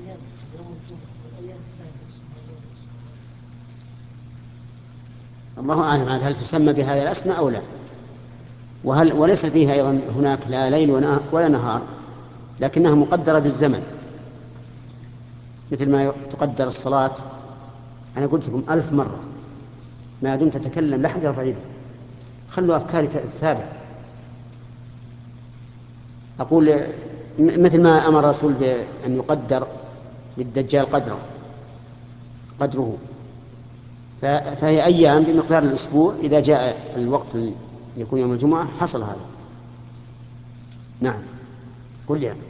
الله أعلم هل تسمى بهذا الأسماء أو لا، وليس فيها أيضا هناك لا ليل ولا نهار، لكنها مقدرة بالزمن، مثل ما تقدر الصلاة. أنا قلت لكم 1000 مرة ما دمت تتكلم لا أحد يرفع يده، خلوا أفكاري تتابع. أقول مثل ما أمر الرسول بأن يقدر للدجال قدره، فهي أيام بمقدار الأسبوع، إذا جاء الوقت يكون يوم الجمعة حصل هذا. نعم قل لي.